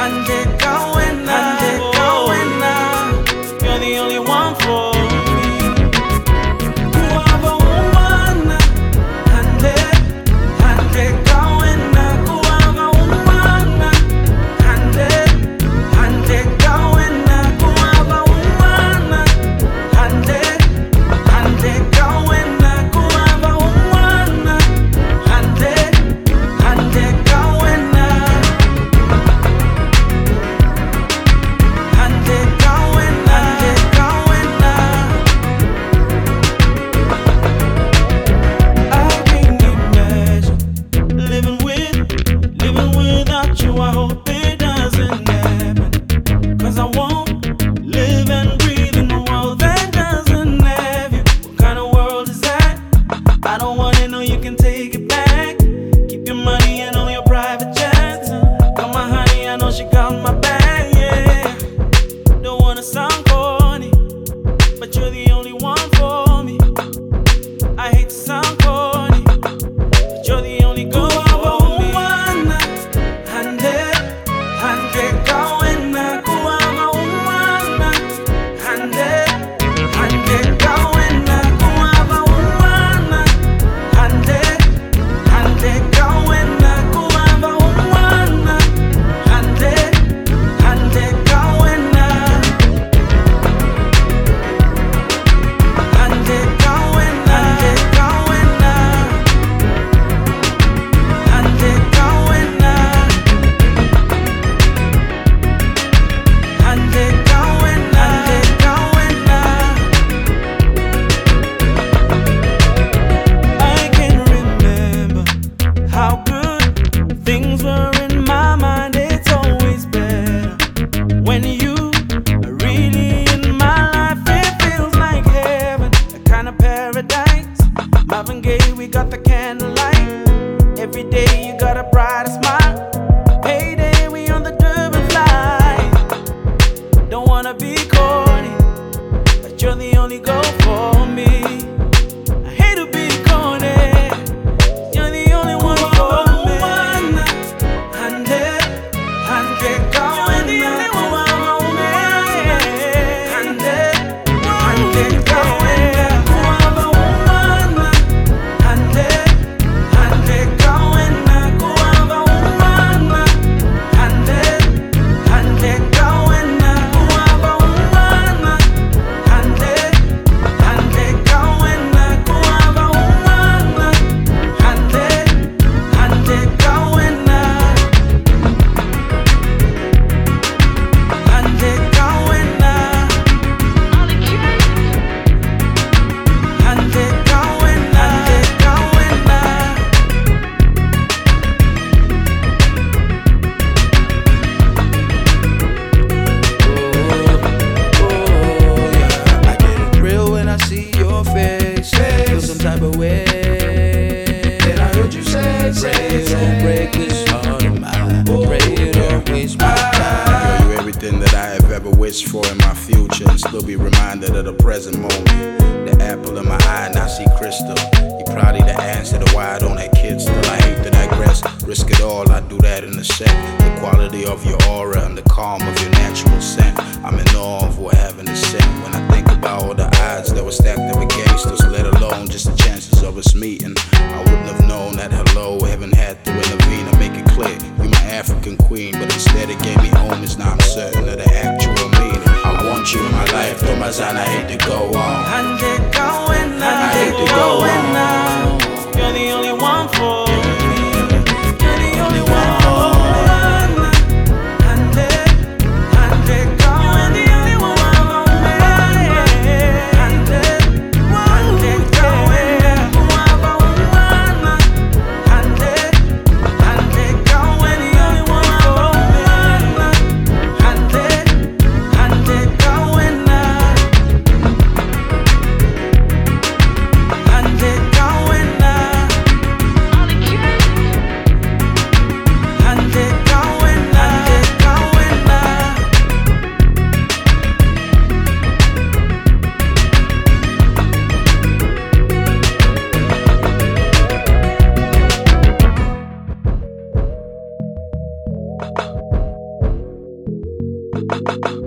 You're the only one for me. I hope it doesn't happen, 'cause I won't live and breathe in a world that doesn't have you. What kind of world is that? I don't wanna know, you can take it back. Keep your money and all your private jets. Got my honey, I know she got my back, yeah. Don't wanna sound corny, but you're the only one for me. I hate to sound corny, but you're the only good for me. When you are really in my life, it feels like heaven, a kind of paradise. Marvin Gaye, we got the candlelight. Every day you got a brighter smile. Payday, we on the Durban flight. Don't wanna be corny, but you're the only girl for me. I hate to be corny, you're the only one for me. Don't break this heart of mine. Pray you don't waste my time. Girl, you everything that I have ever wished for in my future, and still be reminded of the present moment. The apple in my eye, and I see crystal. You probably the answer to why I don't have kids still. I hate to digress, risk it all, I do that in a sec. The quality of your aura and the calm of your natural scent, I'm in awe of what heaven is sent. When I think about all the odds that were stacked up against us, let alone just the chances of us meeting, I wouldn't have known that hello, heaven had to intervene and make it clear. You my African queen, but instead it gave me home. It's not certain of the actual meaning. I want you in my life, though my son, I hate to go on. I hate to go on. You're the only one for me. you.